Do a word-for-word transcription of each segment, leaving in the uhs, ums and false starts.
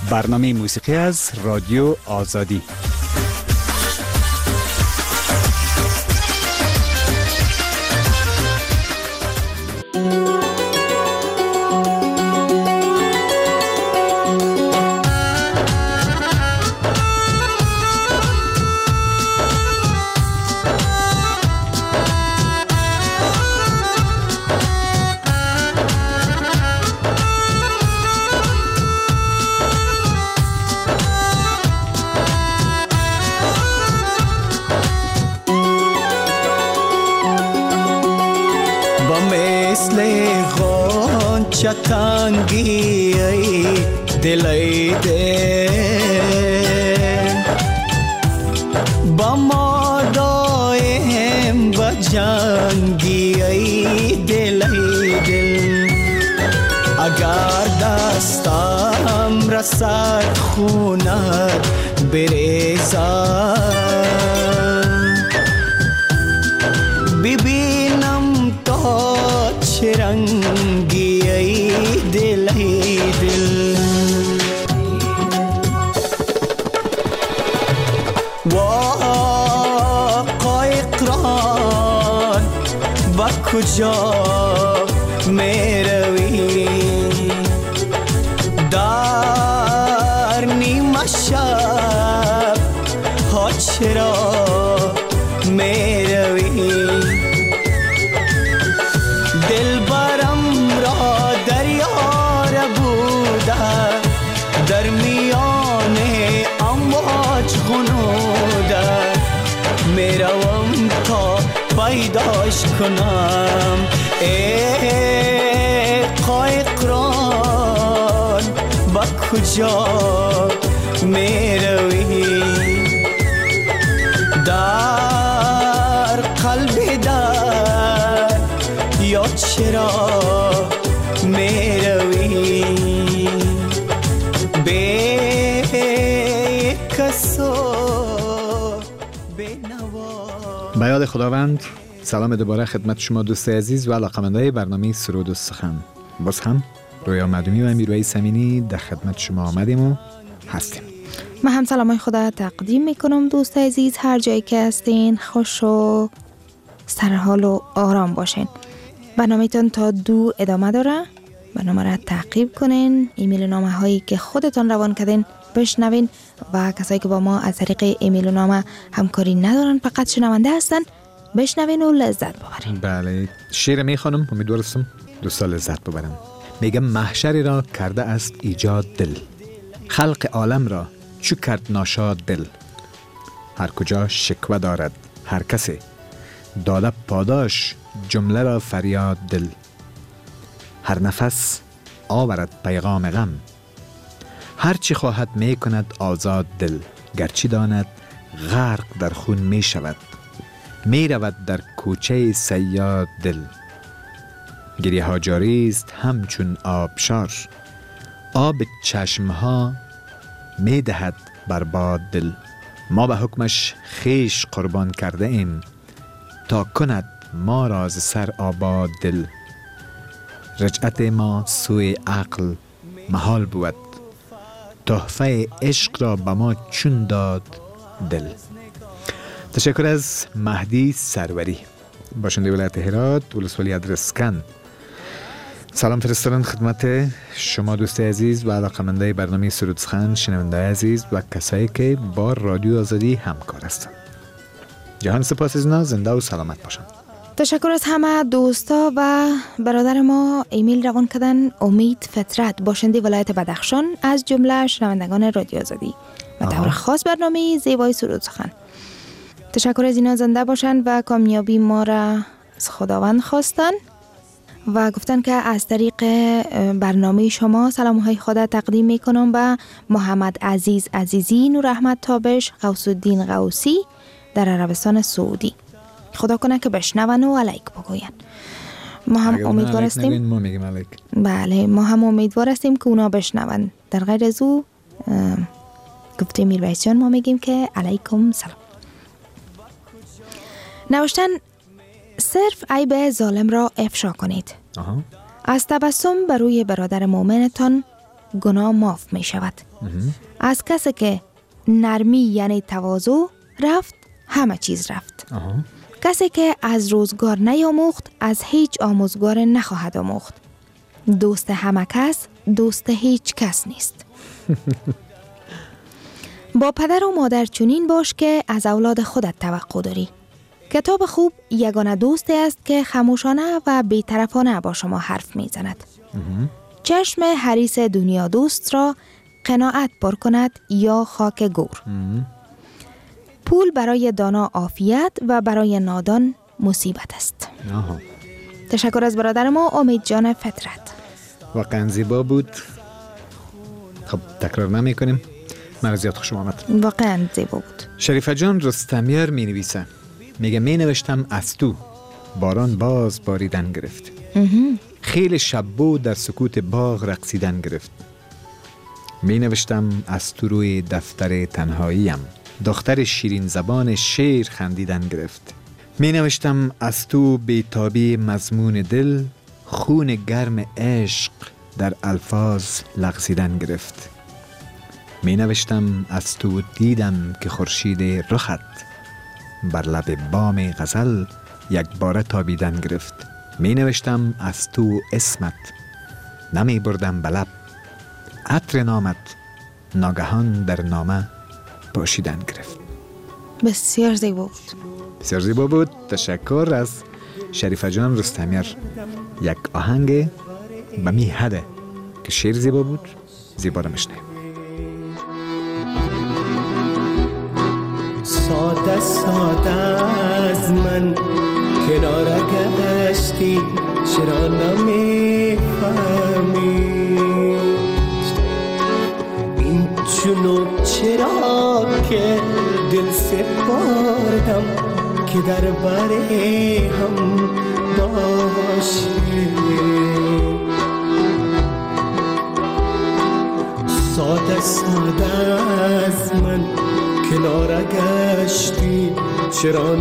برنامه موسیقی از رادیو آزادی. چتانگی ای دلی ده با ما دایم با جنگی ای دلی دل اگر دستم رسد خونت بریزد ببینم تا چه رنگی ای دل ای دل واقعان با کجا میروی در نیمه شب ها چرا میروی دل برم را دریار بوده در میان امواج غنوده میروم تا پیداش کنم ای قایقران با کجا میروی در قلب در یا چرا میروی به کسو به نوا. به یاد خداوند. سلام دوباره خدمت شما دوست عزیز و علاقه‌مندان برنامه سرود و سخن. باز هم رویا مدومی و امیروی سمینی در خدمت شما آمدیم و هستیم. من هم سلامای خدا تقدیم میکنم دوست عزیز، هر جایی که هستین خوش و سرحال و آرام باشین. برنامه‌تان تا دو ادامه داره. برنامه را تعقیب کنین، ایمیل و نامه هایی که خودتان روان کردین بشنوین و کسایی که با ما از طریق ایمیل و نامه همکاری ندارن فقط شنونده هستن بشنوین و لذت ببرین. بله، شعر میخوانم، امیدوارم دوستا لذت ببرن. میگم محشری را کرده است ایجاد دل، خلق عالم را چو کرد ناشاد دل. هر کجا شکوه دارد هر کسی، داده پاداش جمله را فریاد دل. هر نفس آورد پیغام غم، هر چی خواهد می کند آزاد دل. گرچه داند غرق در خون می شود، می رود در کوچه صیاد دل. گریه ها جاری است همچون آبشار، آب چشمها می دهد برباد دل. ما به حکمش خیش قربان کرده ایم، تا کند ما را ز سر آباد دل. رجعت ما سوی عقل محال بود، تحفه عشق را به ما چون داد دل. تشکر از مهدی سروری، باشنده ولایت هرات، ولسوالی ادرسکن. سلام فرستادن خدمت شما دوست عزیز و علاقه‌مندان برنامه سرود سخن، شنونده عزیز و کسایی که با رادیو آزادی همکار هستند. جهان سپاس از اینا، زنده و سلامت باشند. تشکر از همه دوستا و برادر ما ایمیل روان کردن. امید فطرت، باشنده ولایت بدخشان، از جمله شنوندگان رادیو آزادی و طور خاص برنامه زیبای سرود سخن. تشکر از اینا، زنده باشند و کامیابی ما را از خداوند خواستن و گفتن که از طریق برنامه شما سلام‌های خدا تقدیم میکنم به محمد عزیز عزیزی، نور احمد تابش، غوث الدین غوثی در عربستان سعودی. خدا کنه که بشنون و علیک بگوین. ما هم امیدوار هستیم. ما میگیم علیک. بله، ما هم امیدوار هستیم که اونا بشنون. در غیر از او گفته میرویس جان ما میگیم که علیکم سلام. نوشتن صرف عیب ظالم را افشا کنید. آها. از تبسم بر روی برادر مؤمنتان گناه معاف می شود. از کسی که نرمی یعنی تواضع رفت، همه چیز رفت. آها. کسی که از روزگار نیاموخت، از هیچ آموزگار نخواهد آموخت. دوست همه کس، دوست هیچ کس نیست. با پدر و مادر چنین باش که از اولاد خودت توقع داری. کتاب خوب یگانه دوستی است که خاموشانه و بی‌طرفانه با شما حرف می‌زند. چشم حریص دنیا دوست را قناعت پر کند یا خاک گور. پول برای دانا عافیت و برای نادان مصیبت است. آها. تشکر از برادر ما امید جان فطرت. واقعا زیبا بود. خب تکرار نمی کنیم. من زیاد خوشم آمد. واقعا زیبا بود. شریفه جان رستمیار می نویسه، میگه می نوشتم از تو باران باز باریدن گرفت. خیلی شبو در سکوت باغ رقصیدن گرفت. می نوشتم از تو روی دفتر تنهاییم دختر شیرین زبان شعر خندیدن گرفت. می نوشتم از تو بیتابی مضمون دل خون گرم عشق در الفاظ لغزیدن گرفت. می نوشتم از تو دیدم که خورشید رخت بر لب بام غزل یک باره تابیدن گرفت. می نوشتم از تو اسمت نمی بردم به لب عطر نامت ناگهان در نامه پاشیدن گرفت. بسیار زیبا بود. بسیار زیبا بود. تشکر از شریفه جان رستمیار. یک آهنگ به می حده که شعر زیبا بود، زیبا رو میشنیم. ساده ساده از من کنار گشتی چرا نمیفهمی این چونو چرا که دل سپردم که در بره هم باشی ساده ساده از من کنار گشتی چرا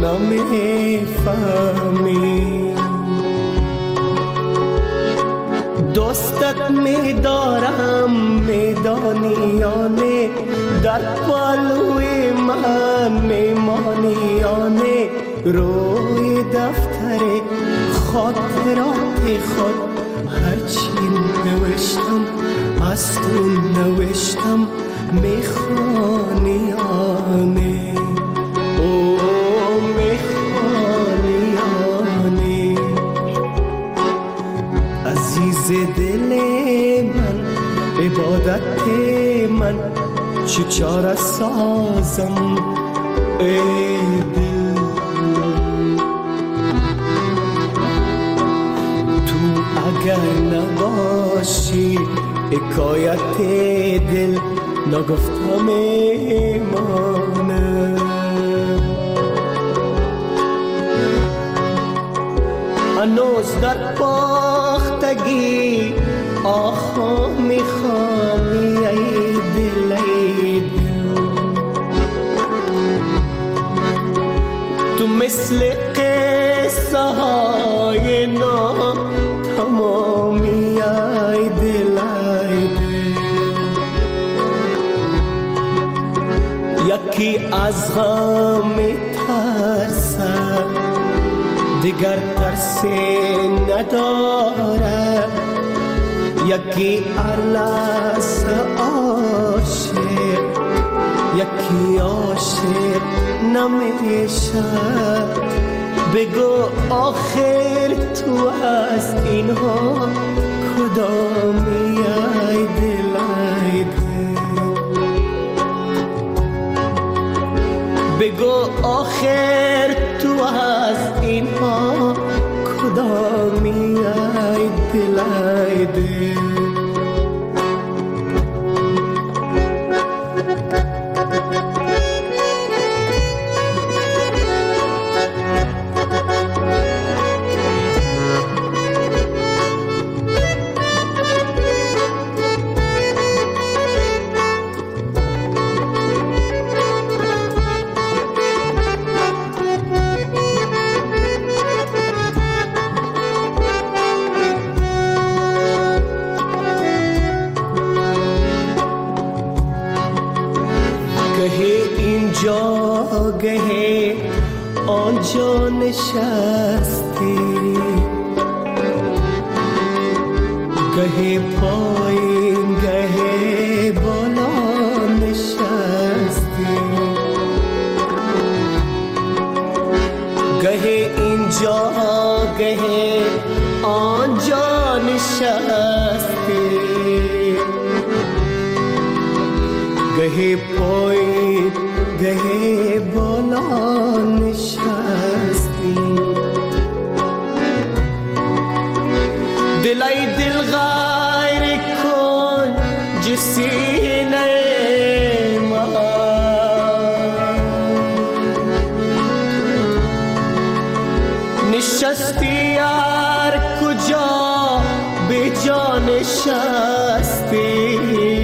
نمیفهمی دوستت میدارم میدانیانه در پالوی من میمانیانه روی دفتر خاطرات خود هرچی نوشتم از تو نوشتم میخوانیانه او میخوانیانه عزیز دل من عبادت من چه چاره سازم ای دل تو اگر نباشی حکایت دل نگفتم ایمانه هنوز در باختگی آخا میخوامی ای دل ای دل تو مثل قصه های نا تمامی ای دل ای دل یکی از غم ترسد دیگر ترسی نداره یکی ارلس عاشق یکی عاشق نمیشه بگو آخر تو از اینها کدامی ای دل ای دل بگو آخر تو از اینها کدامی ای دل ای دل گه آنجا نشستی، گه پایین گه بالا نشستی، گه اینجا گه آنجا نشستی، گه پایین گه بالا نشستی. دلای دل غیر کن جسینه من، نشستی هر کجا به جا نشستی،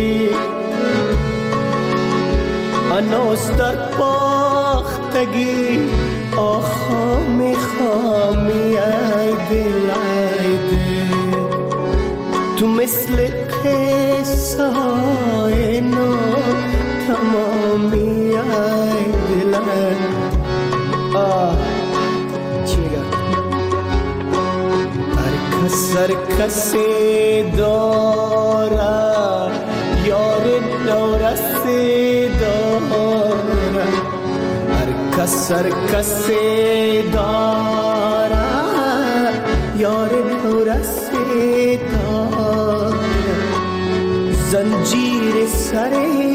هنوز در پاختگی آخا میخوامی ای دل ای دل، تو مثل قصه های نو تمامی ای دل ای. آه چی میگم؟ هر کس هر کسی داره یار نورسی داره، هر کس هر کسی داره یار نورسی داره، زنجیر سر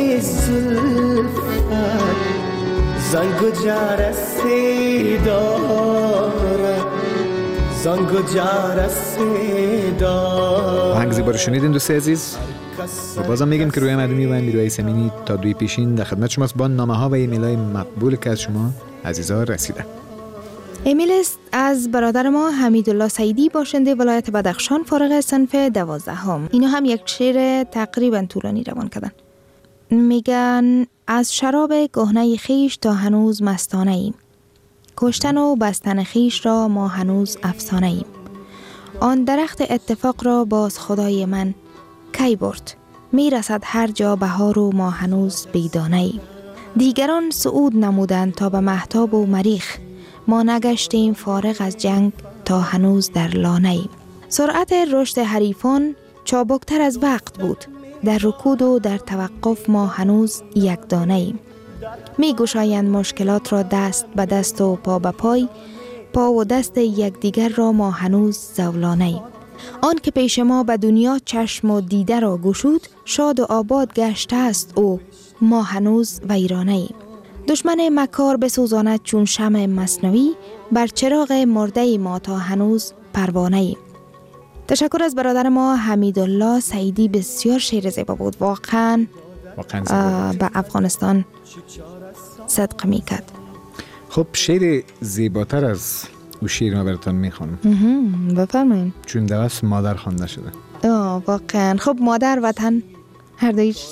زلفت زنگ و جرسی داره، زنگ و جرسی داره. آهنگ زیبا رو شنیدین دوست عزیز و بازم میگیم که روی مدنی و امیروی سمینی تا دوی پیشین در خدمت شماست با نامه ها و ایمیل های مقبول که از شما عزیزا رسیده. ایمیل است از برادر ما حمیدالله سعیدی باشنده ولایت بدخشان فارغ صنف دوازدهم. اینا هم یک شعر تقریبا طولانی روان کردن. میگن از شراب کهنه خیش تا هنوز مستانه ایم، کشتن و بستن خیش را ما هنوز افسانه ایم، آن درخت اتفاق را باز خدای من کی برد، میرسد هر جا بهار و ما هنوز بیدانه ایم، دیگران صعود نمودند تا به مهتاب و مریخ، ما نگشتیم فارغ از جنگ تا هنوز در لانه ایم. سرعت رشد حریفان چابکتر از وقت بود، در رکود و در توقف ما هنوز یک دانه ایم، می گشایند مشکلات را دست به دست و پا به پای، پا و دست یکدیگر را ما هنوز زولانه ایم، آن که پیش ما به دنیا چشم و دیده را گشود، شاد و آباد گشته است او، ما هنوز ویرانه ایم، دشمن مکار بسوزاند چون شمع مصنوی، بر چراغ مرده ما تا هنوز پروانه ایم. تشکر از برادر ما حمیدالله سعیدی، بسیار شعر زیبا بود، واقعا به افغانستان صدق میکرد. خب شعر زیباتر از او شعر ما براتون میخوانم. بفرمایید. چون دوست مادر خوانده شده. آه واقعا. خب مادر وطن هر دویش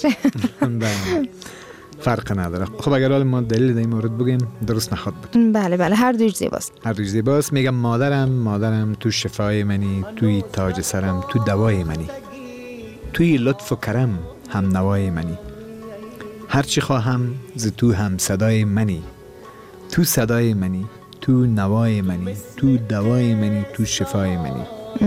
فرق نداره. خب اگر حال ما دلیل در این مورد بگیم درست نخواد بود. بله بله هر دویش زیباست. هر دویش زیباست. میگم مادرم مادرم تو شفای منی، توی تاج سرم، تو دوای منی، توی لطف و کرم هم نوای منی، هرچی خواهم ز تو هم صدای منی، تو صدای منی، تو نوای منی، تو دوای منی، تو شفای منی.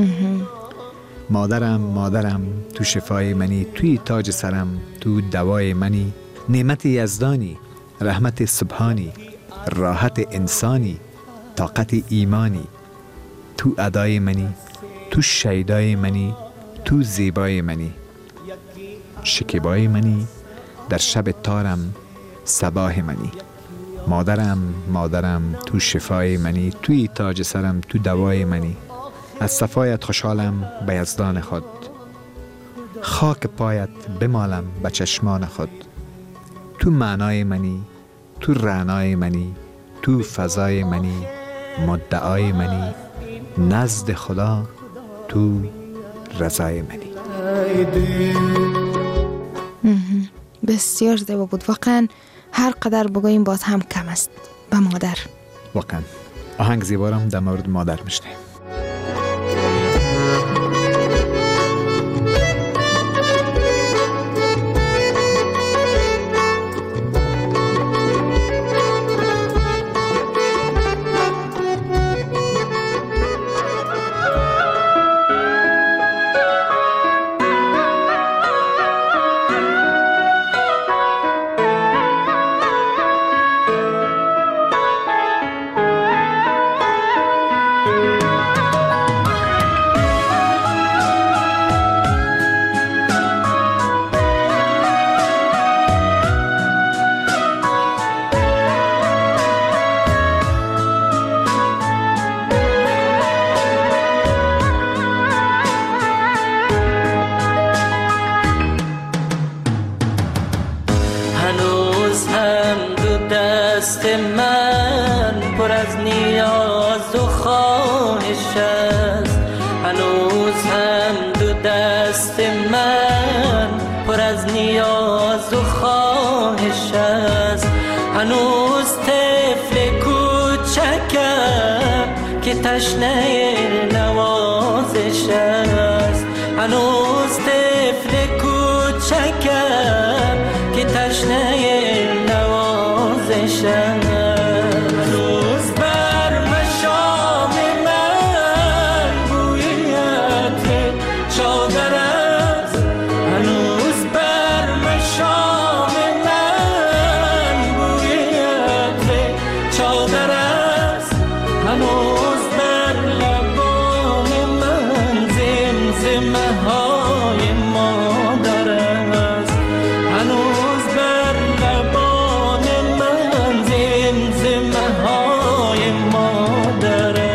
مادرم مادرم تو شفای منی، توی تاج سرم، تو دوای منی، نعمت یزدانی، رحمت سبحانی، راحت انسانی، طاقت ایمانی، تو ادای منی، تو شیدای منی، تو زیبای منی، شکیبای منی، در شب تارم صباح منی. مادرم مادرم تو شفای منی، توی تاج سرم، تو دوای منی، از صفایت خوشحالم به یزدان خود، خاک پایت بمالم به چشمان خود، تو معنای منی، تو رعنای منی، تو فضای منی، مدعای منی، نزد خدا تو رضای منی. بسیار زیبا بود واقعا. هر قدر بگوییم باز هم کم است به مادر. واقعا آهنگ زیبارم در مورد مادر میشنیم. دست من پر از نیاز و خواهش است، هنوز هم دو دست من پر از نیاز و خواهش است، هنوز طفل کوچکم که تشنه نوازش است، هنوز طفل کوچکم که تشنه نوازش است، هنوز بر مشام من بوی عطر چادر است، هنوز بر مشام من بوی عطر چادر است، هنوز بر لبان من زمزمه های مادر است، هنوز بر لبان من زمزمه های مادر است.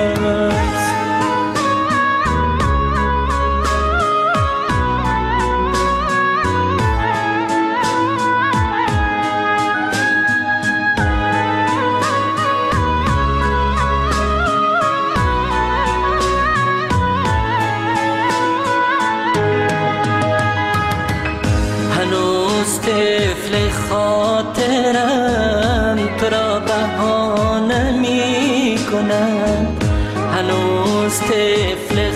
هنوز طفل خاطرم تو را بهانه می کنم، هنوز طفل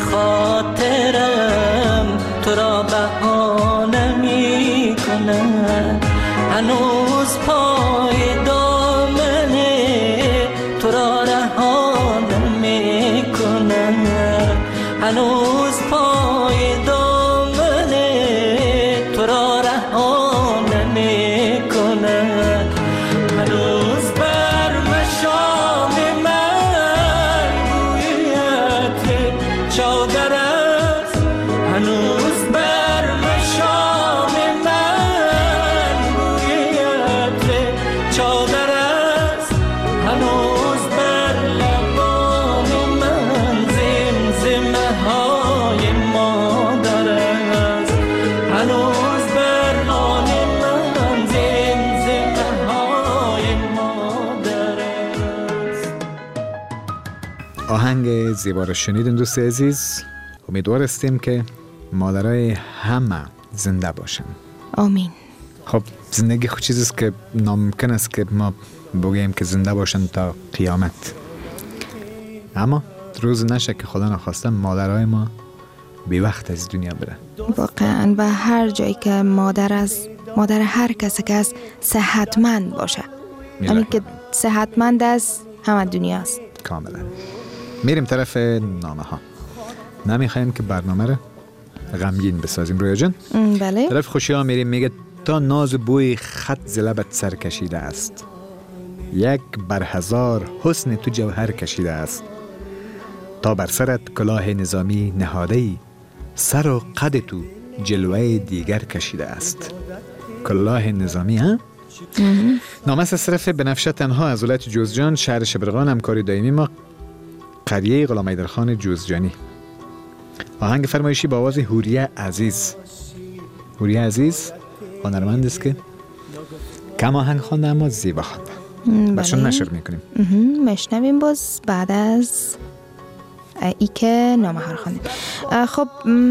خاطرم تو را بهانه می کنم، هنوز پای دامن تو را رهانه می کنم، هنوز پای دامن تو را رهانه می کنم، هنوز بر مشام من بوی عطر چادر است، هنوز بر مشام من بوی عطر چادر است، هنوز بر لبان من زمزمه های مادر است، هنوز بر لبان من زمزمه های مادر است. آهنگ زیبا را شنیدین دوست عزیز. امیدوار هستیم که مادرای همه زنده باشن. آمین. خب زندگی خود چیزی است که ناممکن است که ما بگیم که زنده باشن تا قیامت، اما روز نشه که خدا نخواسته مادرای ما بی وقت از دنیا بره. واقعا و هر جایی که مادر از مادر هر کسی که از صحتمند باشه، یعنی که صحتمند از همه دنیاست. کاملا. میریم طرف نامه ها. نمیخوایم که برنامه رو غمگین بسازیم رویا جان. بله. طرف خوشی ها میریم. میگه تا ناز بوی خط ز لبت سر کشیده است، یک بر هزار حسن تو جوهر کشیده است، تا بر سرت کلاه نظامی نهاده‌ای، سر و قد تو جلوه دیگر کشیده است. کلاه نظامی ها؟ نامه از طرف بنفشه تنها از ولایت جوزجان، شهر شبرغان، همکاری دائمی ما، قریه غلام حیدرخان جوزجانی. آهنگ فرمایشی با آواز حوریه عزیز. حوریه عزیز هنرمند است که کم آهنگ خوانده اما زیبا خوانده. برشون نشر میکنیم. مشنویم باز بعد از ای که نامه ها رو خواندیم. خب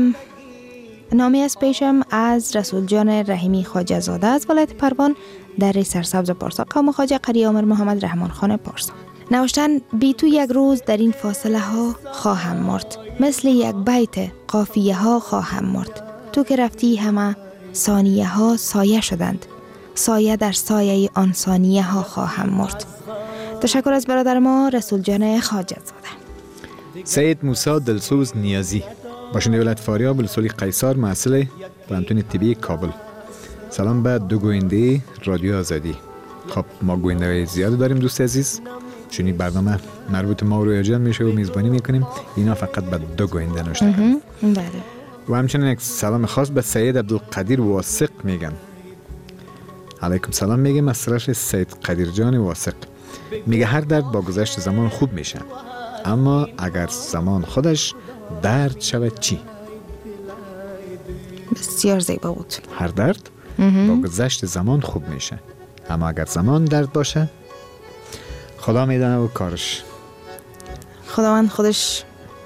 نامه از پیشم از رسول جان رحیمی خواجه زاده از ولایت پروان در سرسبز پارسا، قوم خواجه قری عمر محمد رحمان خان پارسا. نوشتن بی تو یک روز در این فاصله ها خواهم مرد، مثل یک بیت قافیه ها خواهم مرد. تو که رفتی همه ثانیه ها سایه شدند، سایه در سایه آن ثانیه ها خواهم مرد. تشکر از برادر ما رسول جان خواجه زاده. سید موسی دلسوز نیازی، باشنده ولایت فاریاب، رسولی قیصر، محصل پانتون طبی کابل. سلام به دو گوینده رادیو آزادی. خب ما گوینده زیاد داریم دوست عزیز، چون این برنامه مربوط ما و رویا جان میشه و میزبانی میکنیم. اینا فقط به دو گوینده نوشته کردن. بله. و همچنین یک سلام خاص به سید عبدالقدیر واثق میگن. علیکم سلام میگیم از طرف سید قدیر جان واثق. میگه هر درد با گذشت زمان خوب میشه، اما اگر زمان خودش درد شود چی؟ بسیار زیبا بود. هر درد با گذشت زمان خوب میشه، اما اگر زمان درد باشه خدا میدانه و کارش. خداوند خودش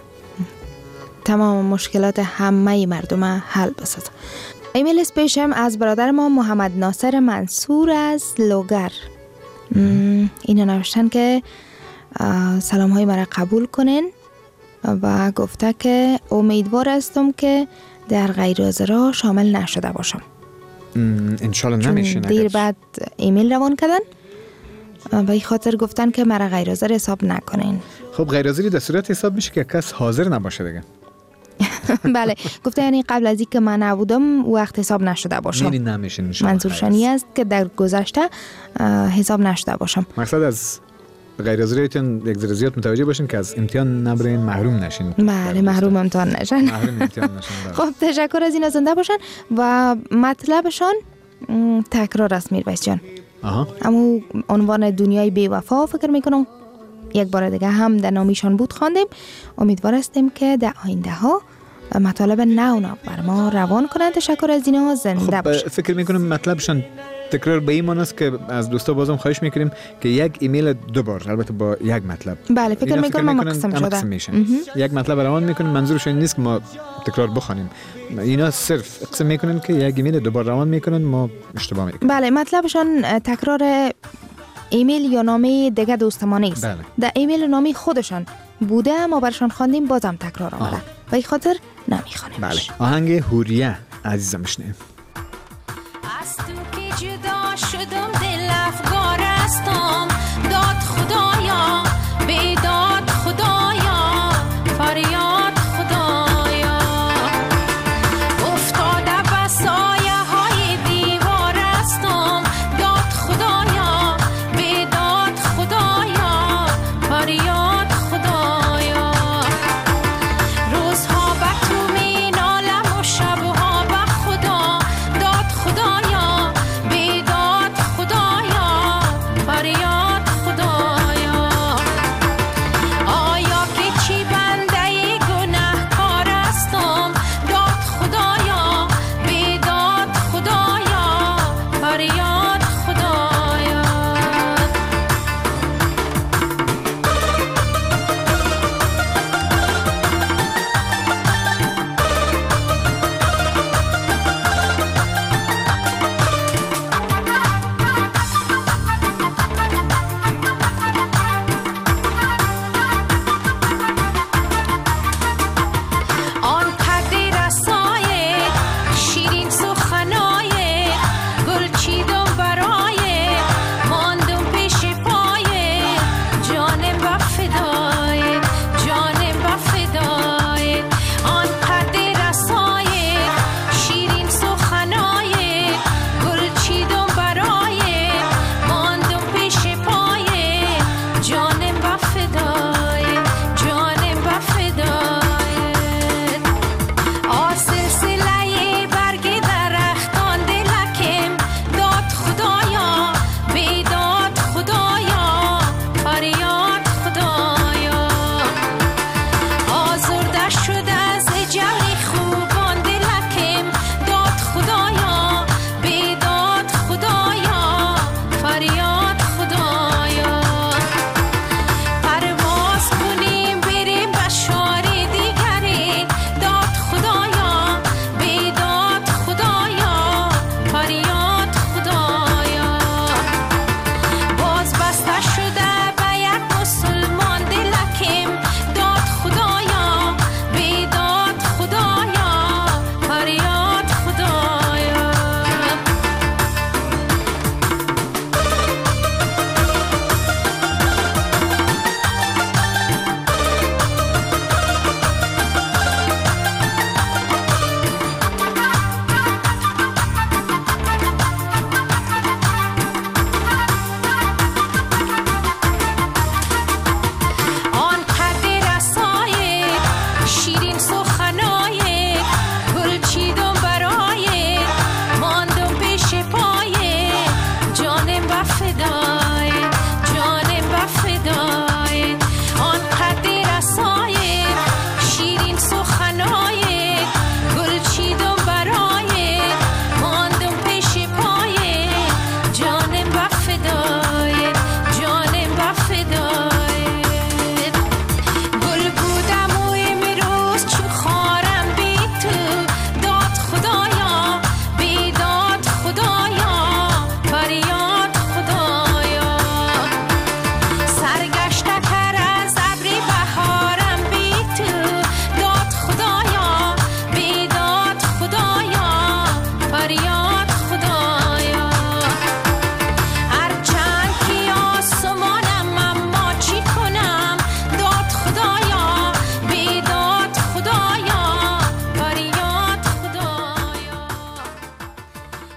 تمام مشکلات همه مردم حل بسازه. ایمیل سپیشم از برادر ما محمد ناصر منصور از لوگر. اینو نوشتن که سلام های مرا قبول کنین و گفته که امیدوار هستم که در غیر حاضرها شامل نشده باشم. انشالله نمیشین. دیر بعد ایمیل روان کردن و این خاطر گفتن که مرا غیر حاضر حساب نکنین. خب غیر حاضری در صورت حساب میشه که کس حاضر نباشه دیگه. بله گفته یعنی قبل از اینکه من نبودم وقت حساب نشده باشم. یعنی نمیشه انشالله. منظورشانی است که در گذشته حساب نشده باشم. مقصد از غیر حاضریتون یک ذره زیاد متوجه باشین که از امتحان نبرین، محروم نشین. بله محروم امتحان نشن. محروم امتحان نشن. خب تشکر از این زنده باشن و مطلبشان تکرار است میرویس جان. آها. اما عنوان دنیای بی وفا فکر میکنم یک بار دیگه هم در نامیشان بود خواندیم. امیدوار هستیم که در آینده ها مطالب نو نو بر ما روان کنند. تشکر از اینها زنده خب باشن. فکر میکنم مطلبشان تکرار به این است که از دوستا بازم خواهش میکنیم که یک ایمیل دو بار البته با یک مطلب. بله فکر میکنم ما مقسم شده. یک مطلب روان میکنیم، منظورشون نیست که ما تکرار بخوانیم. اینا صرف اقسم میکنن که یک ایمیل دو بار روان میکنن، ما اشتباه میکنیم. بله مطلبشان تکرار ایمیل یا نامه دیگه دوستمانه است. بله. در ایمیل نامه خودشان بوده ما برشان خواندیم بازم تکرار آمده و این خاطر نمیخوانیم. بله آهنگ هوریه عزیزم میشنیم. از تو که جدا شدم دل افگار هستم، داد خدایا بیداد خدایا فریاد خدایا، افتاده به سایه های دیوار هستم، داد خدایا بیداد خدایا فریاد خدایا، روزها به تو می نالم و شبها به خدا، داد خدایا بیداد خدایا فریاد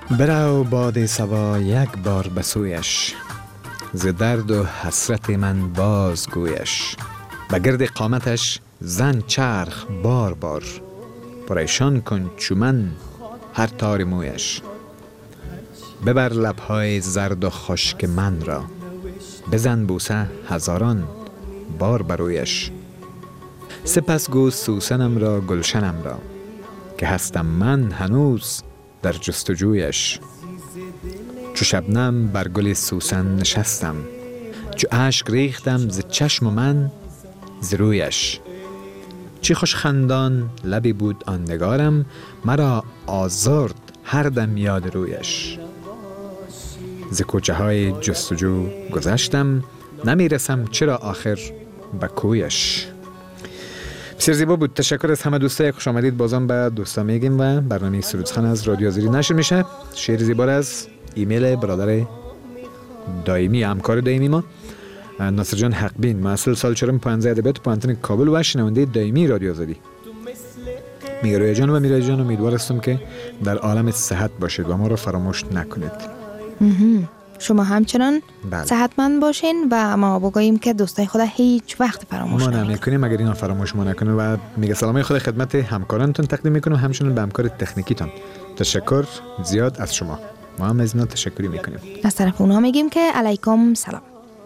برو باد صبا یک بار بسویش، ز درد و حسرت من باز گویش. بگرد قامتش زن چرخ بار بار، پریشان کن چو من هر تار مویش. ببر لبهای زرد و خشک من را، بزن بوسه هزاران بار برویش. سپس گو سوسنم را گلشنم را، که هستم من هنوز در جستجویش. چو شبنم بر گل سوسن نشستم، چو اشک ریختم ز چشم من ز رویش. چی خوش خندان لبی بود آن نگارم، مرا آزرد هر دم یاد رویش. ز کوچه های جستجو گذشتم، نمیرسم چرا آخر به کویش. بسیار زیبا بود. تشکر از همه دوستای خوش آمدید. بازم به دوستا میگیم و برنامه سرودخان از رادیو آزادی نشر میشه. شعر زیبا از ایمیل برادر دائمی، همکار دائمی ما، ناصر جان حقبین، مسئول سال چهارم پانزده ادبیات پانتون کابل و شنونده دائمی رادیو آزادی. میگه رویا جان و میرای جان، امیدوار هستم که در عالم صحت باشید و ما رو فراموش نکنید. شما همچنان بله. صحتمند باشین و ما بگوییم که دوستای خدا هیچ وقت فراموش ما نکنید. نمیکنیم اگر اینا فراموش ما نکنه. و میگه سلامای خدا خدمت همکارانتون تقدیم میکنم، همچنین به همکار تکنیکیتون. تشکر زیاد از شما. ما هم از اینا تشکری میکنیم. از طرف اونها میگیم که علیکم سلام.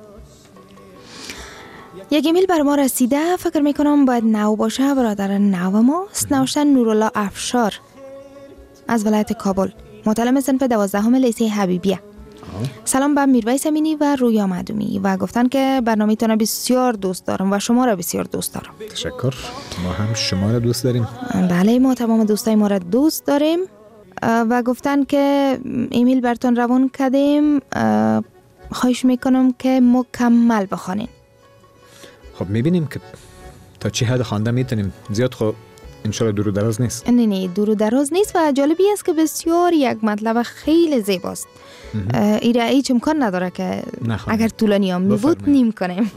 یک ایمیل بر ما رسیده، فکر میکنم باید نو باشه. برادر نو ماست، نوشتن نورالله افشار از ولایت کابل، متعلم صنف دوازدهم لیسه حبیبیه. سلام به میرویس امینی و رویا معدومی و گفتن که برنامه‌تون بسیار دوست دارم و شما را بسیار دوست دارم. تشکر. ما هم شما را دوست داریم. بله، ما تمام دوستای ما را دوست داریم و گفتن که ایمیل براتون روان کردیم، خواهش میکنم که مکمل بخونین. خب میبینیم که تا چی حد خوانده میتونیم. زیاد خب انشالله دور و دراز نیست. نه نه دور و دراز نیست و جالبی است که بسیار یک مطلب خیلی زیباست. ایره هیچ امکان نداره که نخوانم. اگر طولانی هم میبود نیم کنیم.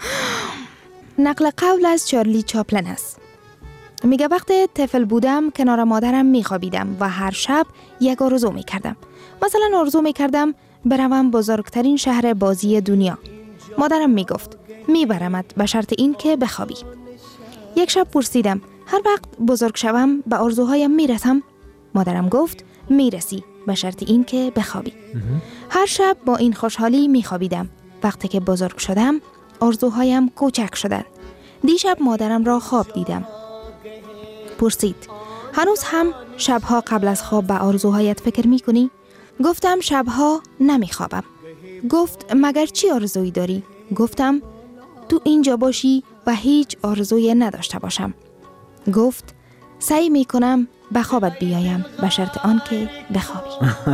نقل قول از چارلی چاپلن است. میگه وقتی طفل بودم کنار مادرم میخوابیدم و هر شب یک آرزو میکردم. مثلا آرزو میکردم بروم بزرگترین شهر بازی دنیا. مادرم میگفت میبرمت به شرط این که بخوابی. یک شب پرسیدم هر وقت بزرگ شوم به آرزوهایم میرسم؟ مادرم گفت میرسی به شرط این که بخوابی. هر شب با این خوشحالی میخوابیدم. وقتی که بزرگ شدم آرزوهایم کوچک شدند. دیشب مادرم را خواب دیدم. پرسید هنوز هم شبها قبل از خواب به آرزوهایت فکر میکنی؟ گفتم شبها نمیخوابم. گفت مگر چی آرزویی داری؟ گفتم تو اینجا باشی و هیچ آرزویی نداشته باشم. گفت سعی میکنم به خوابت بیایم به شرط آن که بخوابی.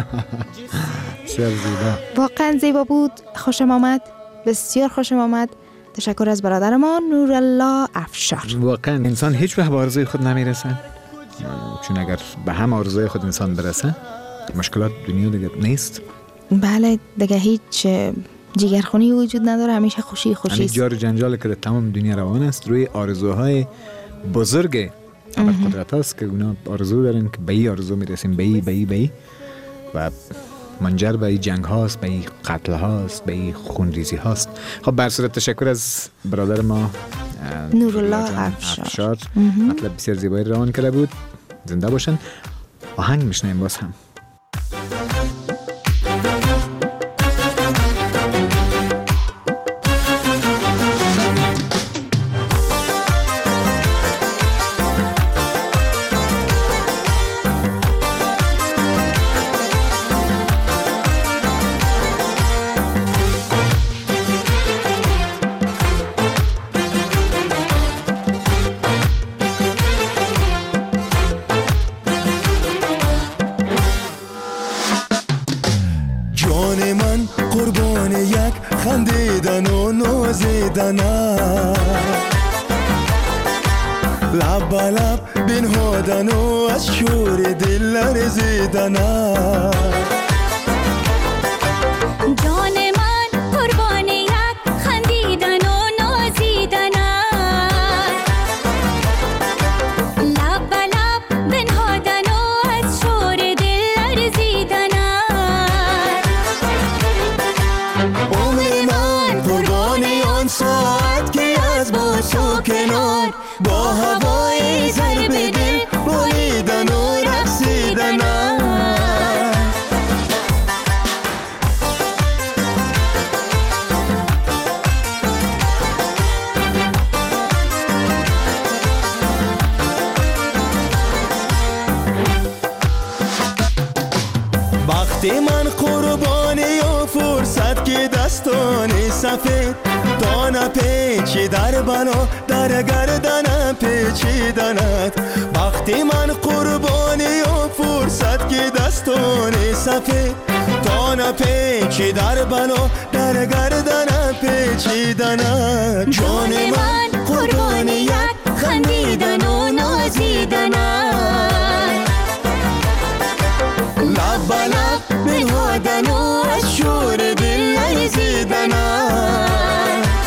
بسیار زیبا. واقعا زیبا بود. خوشم آمد، بسیار خوشم آمد. تشکر از برادر ما نورالله افشار. واقعا انسان هیچ وقت به آرزوی خود نمیرسه، چون اگر به هم آرزوی خود انسان برسه مشکلات دنیا دیگه نیست. بله دیگه هیچ جگرخونی وجود نداره، همیشه خوشی خوشی همین است. جار جنجال که در تمام دنیا روان است روی آرزوهای بزرگ ابرقدرت هاست که اونا آرزو دارن که به این آرزو میرسیم، به این به این به این و منجر به این جنگ هاست، به این قتل هاست، به این خونریزی هاست. خب بر صورت تشکر از برادر ما نورالله افشار. مطلب بسیار زیبایی روان کرده بود. زنده باشن. آهنگ میشنیم باز هم. خندیدن و نازیدن لب به لب بنهادن و از شور دل لرزیدن. جان من قربان یک خندیدن و نازیدن لب به لب بنهادن و از شور دل لرزیدن. وقتی من قربانی و فرصت که دستانی سفید دانه پیچی در بنا در گردن پیچیدنت وقتی من قربانی و فرصت که دستانی سفید دانه پیچی در بنا در گردن پیچیدنت جان من قربانی یک خندیدن و نازیدنت لب لب بنهادن و از شور دل لرزیدنت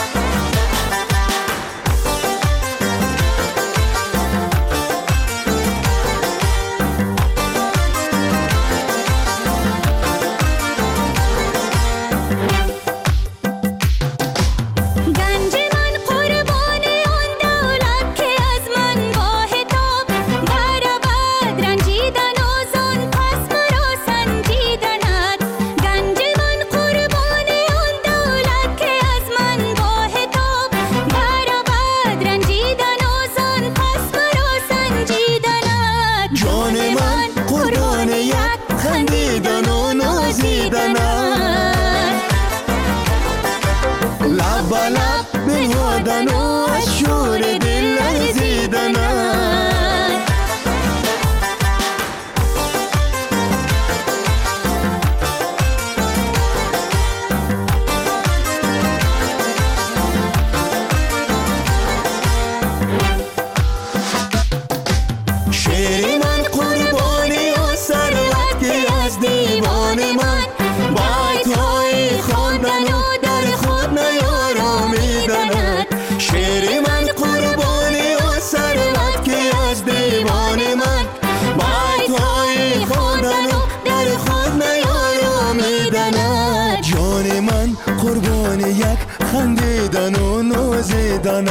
خندیدن و نازیدن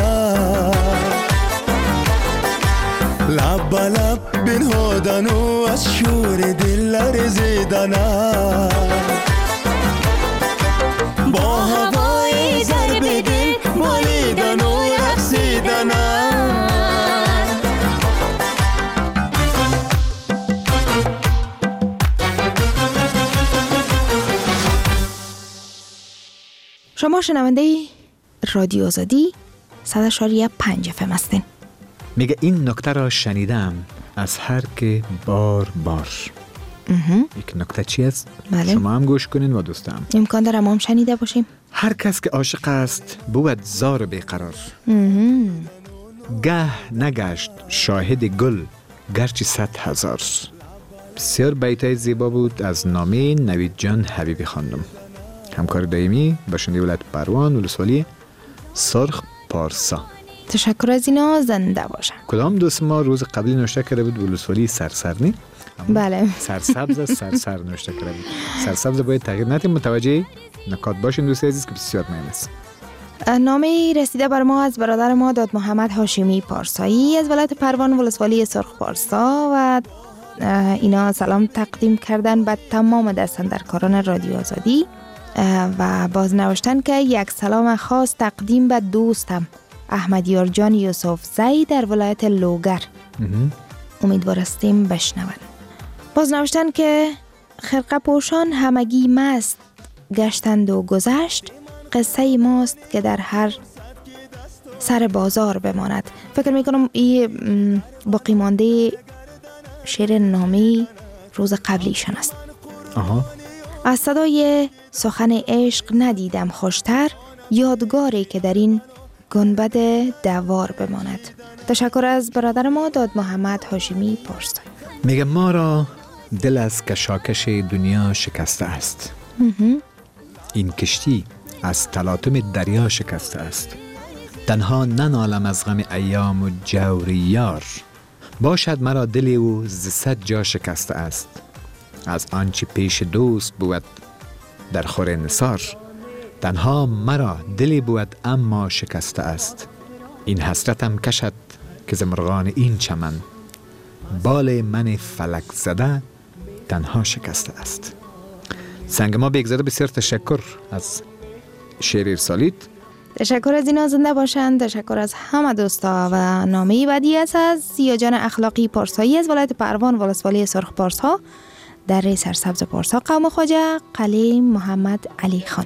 لب لب بنهادن و از شور دل لرزیدن با هوای ضرب دل بالیدن و رقصیدن شما شنونده رادیو آزادی صد و شش پنج اف ام هستین. میگه این نکته را شنیدم از هر که بار بار. یک نکته چی است؟ بله. شما هم گوش کنین و دوستم. امکان داره ما هم شنیده باشیم. هر کس که عاشق است بود زار بیقرار. گه نگشت شاهد گل گرچه صد هزار. بسیار بیتای زیبا بود از نامه نوید جان حبیبی خانم، همکار دائمی باشنده ولایت پروان ولسوالی سرخ پارسا. تشکر از اینا، زنده باشن. کدام دوست ما روز قبلی نوشته کرده بود ولسوالی سرسرنی؟ بله. سرسبز سرسر نوشته کرده بود. سرسبز باید تغییر ندیم، متوجه نکات باشین دوست عزیز که بسیار مهم است. نامه رسیده بر ما از برادر ما داد محمد هاشمی پارسایی از ولایت پروان ولسوالی سرخ پارسا و اینا سلام تقدیم کردن به تمام دستاندرکاران رادیو آزادی و باز نوشتن که یک سلام خاص تقدیم به دوستم احمدیار جان یوسف زی در ولایت لوگر. امیدوار هستیم بشنون. باز نوشتن که خرقه پوشان همگی مست گشتند و گذشت، قصه ماست که در هر سر بازار بماند. فکر میکنم این باقی مانده شعر نامی روز قبلیشان است. آها. از صدای سخن عشق ندیدم خوشتر، یادگاری که در این گنبد دوار بماند. تشکر از برادر ما داد محمد هاشمی پارسایی. میگه ما را دل از کشاکش دنیا شکسته است. این کشتی از تلاطم دریا شکسته است. تنها ننالم از غم ایام و جور یار، باشد مرا دلی او ز صد جا شکسته است. از آنچه پیش دوست بود در خور نثار، تنها مرا دلی بود اما شکسته است. این حسرتم کشد که ز مرغان این چمن، بال من فلک زده تنها شکسته است. سنگ ما بیگزاده بسیار تشکر از شعر ارسالید. تشکر از اینا، زنده باشند. تشکر از همه دوستا. و نامه بعدی است از سیاجان اخلاقی پارسایی از ولایت پروان ولسوالی سرخ پارسا در سرسبز پارسا قوم خواجه قلی محمد علی خان.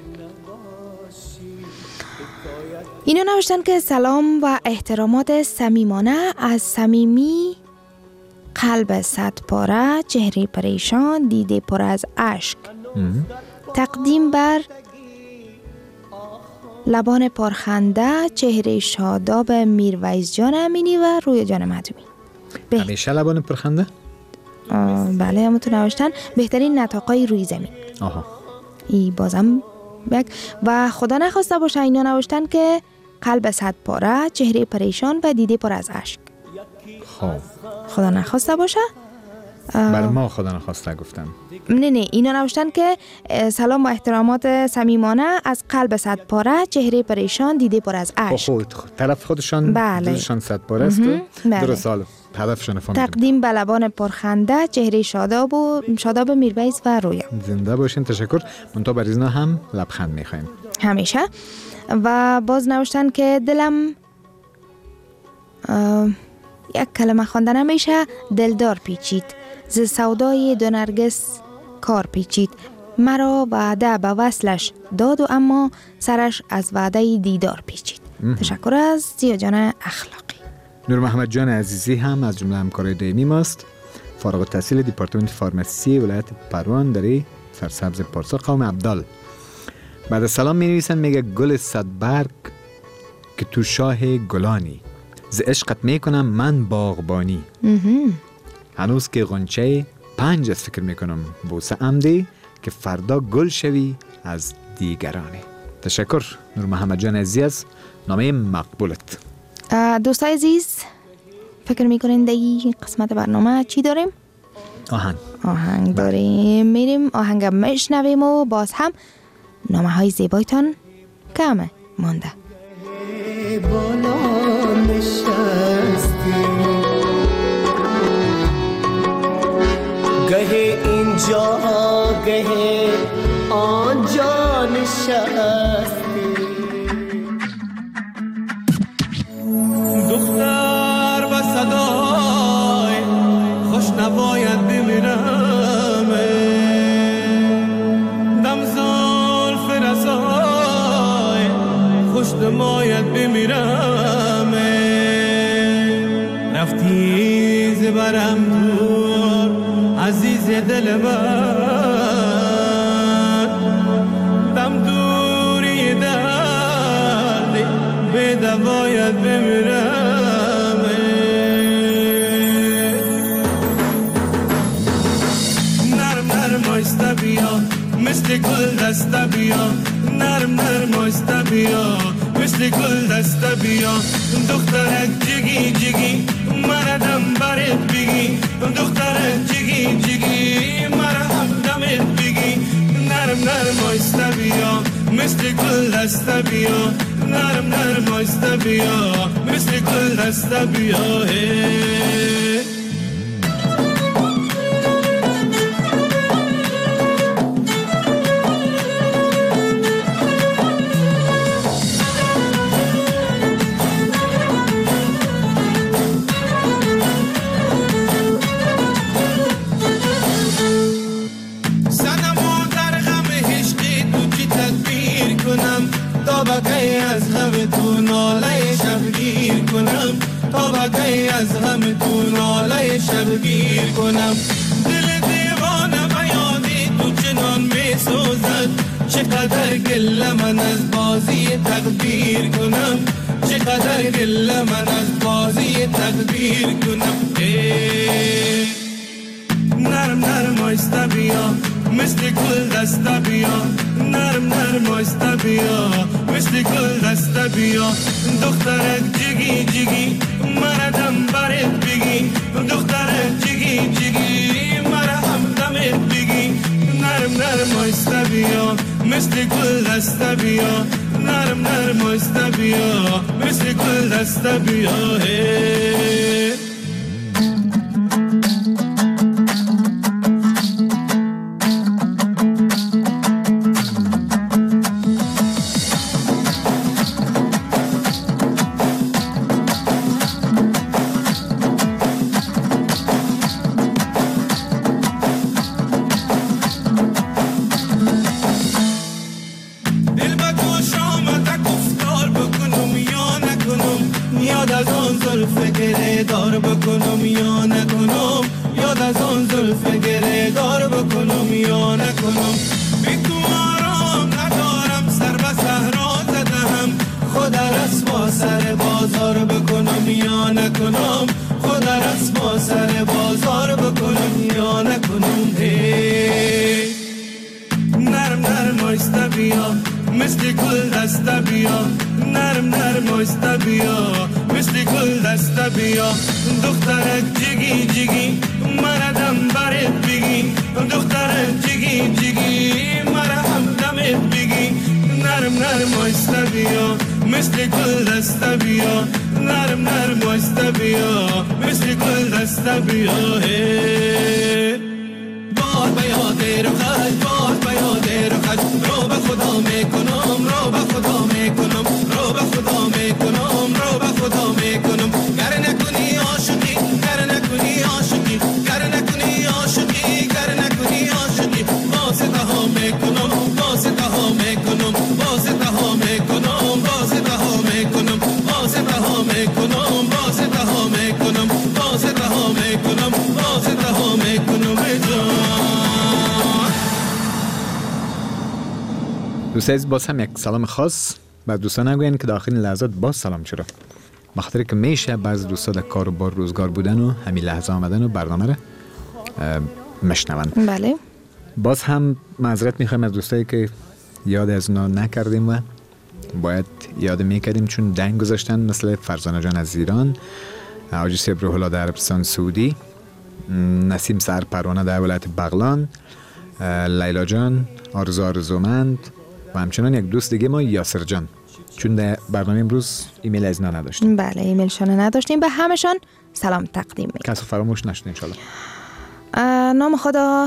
اینا نوشتن که سلام و احترامات صمیمانه از صمیمی، قلب صد پاره، چهره پریشان، دیده پر از اشک، تقدیم بر لبان پرخنده، چهره شاداب میرویس جان امینی و روی جان مدومی. همیشه لبان پرخنده؟ بله همونطور نوشتن. بهترین نطاقای روی زمین. آها. ای بازم یک و خدا نخواسته باشه اینا نوشتن که قلب صد پاره، چهره پریشان و دیده پر از اشک. خب خدا نخواسته باشه. بر ما خدا نخواسته گفتم. نه نه اینا نوشتن که سلام و احترامات صمیمانه از قلب صد پاره، چهره پریشان، دیده پر از اشک. خود طرف خودشان بله. دلشان صد پاره است. بله. درست سال هدفشون فهمیدم. تقدیم به لبان پرخنده، چهره شاداب و شاداب میرویس و رویا. زنده باشین. تشکر. من تو بریزنا هم لبخند میخوایم همیشه. و باز نوشتن که دلم یک کلمه خواندن نمیشه، دلدار پیچید، ز سودای دو نرگس کار پیچید، مرا وعده به وصلش داد و اما سرش از وعده دیدار پیچید. تشکر از زیا جان اخلاقی. نور محمد جان عزیزی هم از جمله همکارای دائمی ماست. فارغ التحصیل دیپارتمنت فارمسی ولایت پروان در سرسبز پارسا قوم عبدال. بعد از سلام می نویسن میگه گل صد برگ که تو شاه گلانی، ز عشقت میکنم من باغبانی. هنوز که غنچه پنج از فکر میکنم بوسه عمدی که فردا گل شوی از دیگرانی. تشکر نور محمد جان عزیز، نامه مقبولت. دوستای عزیز فکر میکنین در این قسمت برنامه چی داریم؟ آهنگ. آهنگ داریم. میریم آهنگ میشنویم و باز هم نامه های زیبایتان کمه مانده. بالا نشستی گه اینجا گه آنجا نشستی، دختر و صدای خوش نباید بمیرم، دم زلف رسای خوش نباید بمیرم، رفتی زبرم دور عزیز دل من، دم دوری درد به دواید بمیرم، نرم نرم آیسته بیا مثل گل دسته بیا، نرم نرم آیسته بیا مثل گل دسته بیا، دخترک جگی جگی مرا دم برت بگی، دخترک جگی جگی مرا هم دمت بگی، نرم نرم آیسته بیا مثل گل دسته بیا، نرم نرم آیسته بیا مثل گل دسته بیا. از غم تو ناله شبگیر کنم، تا بگی از غم تو ناله شبگیر کنم، دل دیوانه بیادی تو چنان می سوزد، چقدر گله من از بازی تقدیر کنم، چقدر گله من از بازی تقدیر کنم. نرم نرم آیسته بیا مثل گل دسته بیا، نرم نرم آیسته بیا مثل گل دسته بیا، دخترک جگی جگی مرا دم برت بگی، دخترک جگی جگی مرا هم دمت بگی، نرم نرم آیسته بیا مثل گل دسته بیا، نرم نرم آیسته بیا مثل گل دسته بیا. میکنم، بی تو آرام ندارم، سر به صحرا زدم، خود رسوا سر بازار بکنم یا نکنم، خود رسوا سر بازار بکنم یا نکنم. هی نرم نرم آیسته بیا مثل گل دسته بیا، نرم نرم آیسته بیا مثل گل دسته بیا، دخترک جگی جگی مرا دم برت بگی، دخترک جگی جگی مرا هم دمت بگی، نرم نرم آیسته بیا مثل گل دسته بیا، نرم نرم آیسته بیا مثل گل دسته بیا. بار به یاد رخش، بار به یاد رخش، رو به خدا میکنم، رو به خدا میکنم، رو به خدا میکنم، رو به خدا میکنم. گر نکنی عاشقی، گر نکنی عاشقی، گر نکنی عاشقی، گر نکنی عاشقی، واسطه ها میکنم، واسطه ها میکنم، واسطه ها میکنم، واسطه ها میکنم، واسطه ها میکنم، واسطه ها میکنم، واسطه ها میکنم، واسطه ها میکنم. دوستان عزیز، باز هم یک سلام خاص به دوستان نگوین که در آخرین لحظات باز سلام چرا بخاطر که میشه بعض دوستا در کار و بار روزگار بودن و همین لحظه آمدن و برنامه رو مشنوند. بله. باز هم معذرت میخوایم از دوستایی که یاد از اونا نکردیم و باید یاد میکردیم چون دنگ گذاشتن، مثل فرزانه جان از ایران، حاجی صاحب روح الله در عربستان سعودی، نسیم سر پروانه در ولایت بغلان، لیلا جان، آرزو آرزومند و همچنان یک دوست دیگه ما یاسر جان، چون در برنامه امروز ایمیل از اینا نداشتیم. بله ایمیلشان نداشتیم، به همشان سلام تقدیم میکنم. کسو فراموش نشد انشالله. نام خدا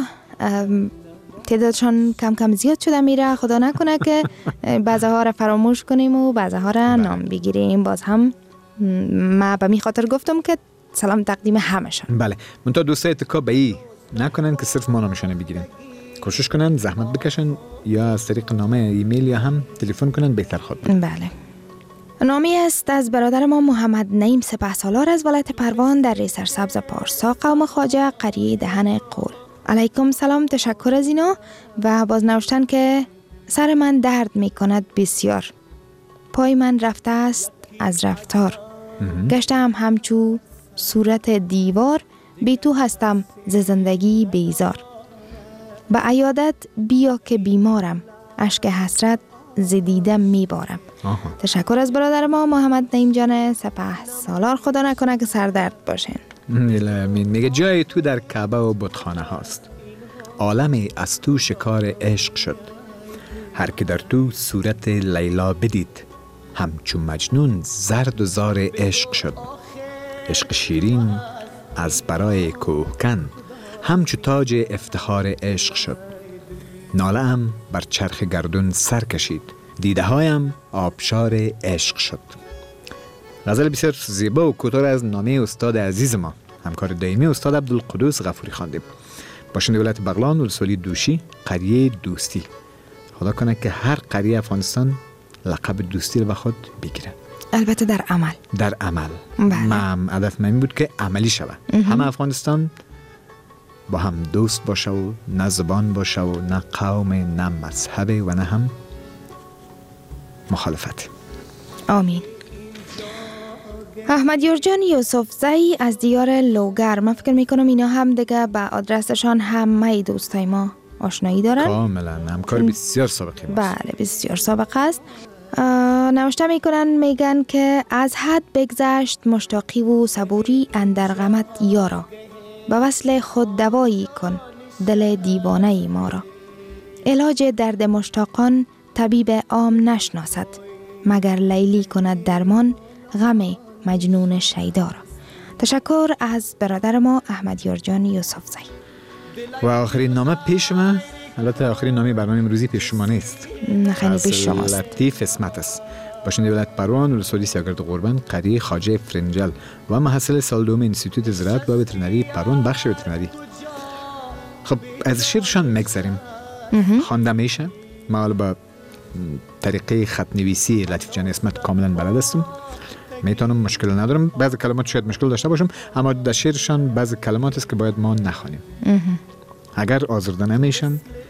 تعدادشان کم کم زیاد شده میره، خدا نکنه که بعضی ها را فراموش کنیم و بعضی ها را نام بگیریم. باز هم ما به می خاطر گفتم که سلام تقدیم همشان. بله، منتها دوستا اتکا به ای نکنن که صرف ما نامشانه بگیریم، کوشش کنن زحمت بکشن یا از طریق نامه ایمیل یا هم تلفن کنن، بهتر خود. بله. نامی است از برادر ما محمد نعیم سپهسالار از ولایت پروان در ری سرسبز پارسا، قوم خواجه، قریه دهن قول. علیکم سلام، تشکر از اینا. و باز نوشتن که سر من درد می کند بسیار، پای من رفته است از رفتار، گشتم همچو صورت دیوار، بی تو هستم ز زندگی بیزار، به عیادت بیا که بیمارم، اشک حسرت ز دیدم میبارم. تشکر از برادر ما محمد نعیم جان سپهسالار، خدا نکنه که سردرد باشین. میگه جای تو در کعبه و بتخانه هاست، عالمی از تو شکار عشق شد، هر که در تو صورت لیلا بدید، همچون مجنون زرد و زار عشق شد، عشق شیرین از برای کوهکن، همچو تاج افتخار عشق شد، ناله ام بر چرخ گردون سر کشید، دیده هایم آبشار عشق شد. غزل بسیار زیبا و کوتاه از نامه استاد عزیز ما، همکار دائمی استاد عبدالقدوس غفوری خواندیم، باشنده ولایت بغلان، ولسوالی دوشی، قریه دوستی. خدا کنه که هر قریه افغانستان لقب دوستی رو به خود بگیره، البته در عمل. در عمل. بله. من هدف من بود که عملی شود، همه افغانستان با هم دوست باشه و نه زبان باشه و نه قوم، نه مذهب و نه هم مخالفت. آمین. احمد یورجان یوسف زی از دیار لوگر، من فکر میکنم اینا هم دیگه به آدرسشان همه دوستای ما آشنایی دارن. کاملا همکار بسیار سابقه ماست. بله بسیار سابقه است. نوشته میکنن، میگن که از حد بگذشت مشتاقی و صبوری اندر غمت یارا، به وصل خود دوایی کن دل دیوانه ما را، علاج درد مشتاقان طبیب عام نشناسد، مگر لیلی کند درمان غم مجنون شیدا را. تشکر از برادر ما احمد یورجان یوسف زی. و آخرین نامه پیش من، البته آخرین نامه برنامه امروزی پیش شما نیست، نخیلی پیش شماست. لطیف اسمت است، باشنده ولایت پروان، ولسوالی سیاگرد قربان، قریه خواجه فرنجل و محصل سال دوم انستیتوت زراعت و وترنری پروان، بخش وترنری. خب از شعرشان مگذریم. خوانده میشه، ما حالا با طریقه خط نویسی لطیف جان اسمت کاملا بلد هستم، میتونم، مشکل ندارم. بعضی کلمات شاید مشکل داشته باشم، اما در شعرشان بعضی کلمات است که باید ما نخوانیم. اگر آزرده نمیشن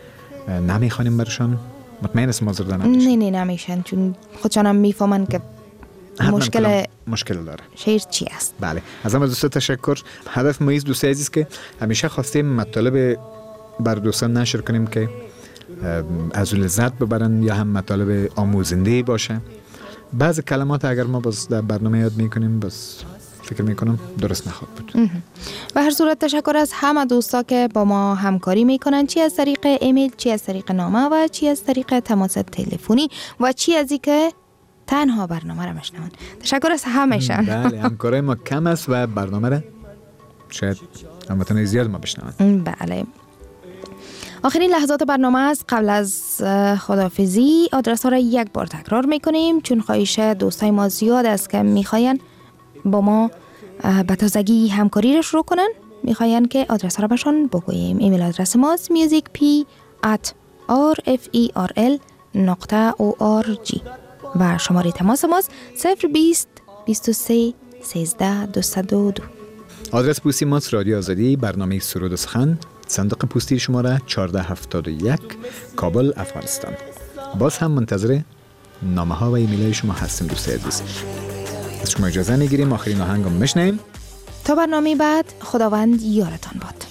نمیخوانیم برشان؟ مطمئن است مازرده نمیشن؟ نه نه نمیشن، چون خودشان هم میفهمن که مشکل مشکل داره شعر چی است. بله، از همه دوستا تشکر. هدف ما از دوستا عزیز که همیشه خواستیم مطالب بر دوستان نشر کنیم که از لذت ببرن یا هم مطالب آموزنده باشه. بعضی کلمات اگر ما باز در برنامه یاد میکنیم بس فکر میکنم درست نخواد بود. به هر صورت تشکر از همه دوستا که با ما همکاری میکنن، چی از طریق ایمیل، چی از طریق نامه و چی از طریق تماس تلفنی و چی از اینکه تنها برنامه را میشنون. تشکر از همه‌شان. بله، همکارای ما کم است و برنامه را شاید هموطنان زیاد ما بشنون. بله. آخرین لحظات برنامه است. قبل از خداحافظی آدرس ها را یک بار تکرار میکنیم، چون خواهش دوستای ما زیاد است که میخواین با ما به تازگی همکاری را شروع کنن. میخواین که آدرس ها را بهشون بگوییم. ایمیل آدرس ماست musicp at rferl نقطه org و شماره تماس ماست صفر بیست بیست و سه سیزده دویست و دو. آدرس پستی ماست رادیو آزادی، برنامه سرود و سخن، صندوق پستی شماره چهارده هفتاد و یک، کابل، افغانستان. باز هم منتظر نامه ها و ایمیل های شما هستیم دوستای عزیز. از شما اجازه میگیریم آخرین آهنگ رو میشنویم. تا برنامه بعد خداوند یارتان باد.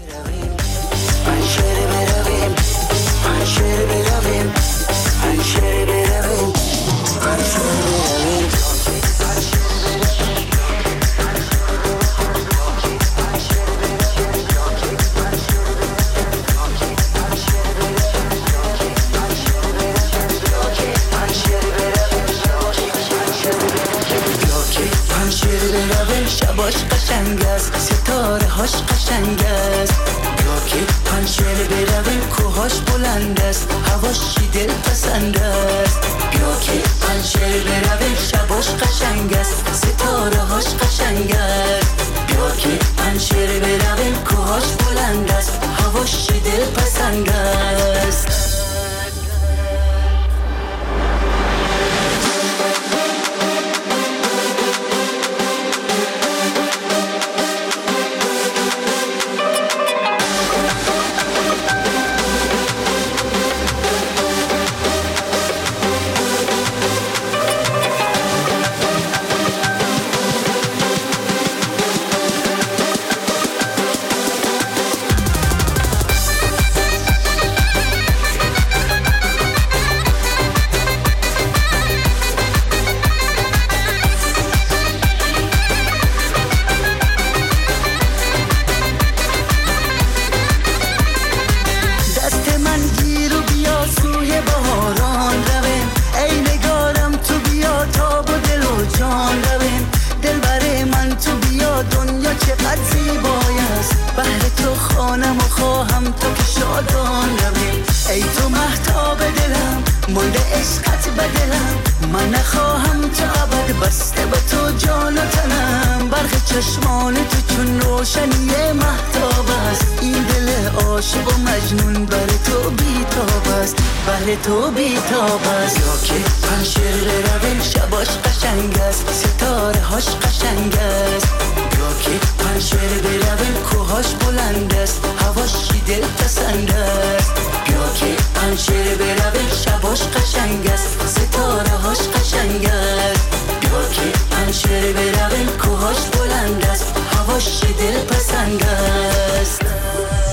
شباش قشنگ است، ستاره هاش قشنگ است. یا که پنجره برویم کوهاش بلند است، هواشی دل پسند است. یا که پنجره برویم شباش قشنگ است، ستاره هاش قشنگ است. یا که پنجره برویم کوهاش بلند است، هواشی دل پسند است. چشمان تو چون روشنی مهتاب است، این دل عاشق و مجنون بر تو بیتاب است، بر تو بیتاب است. یا که پنجره برویم شباش قشنگ است، ستاره هاش قشنگ است. یا که پنجره برویم کوهاش بلند است، هواشی دل پسند است. یا که پنجره برویم شباش قشنگ است، ستاره هاش قشنگ است. یا که پنجره برویم کوهاش بلند است، هواشی دل پسند است.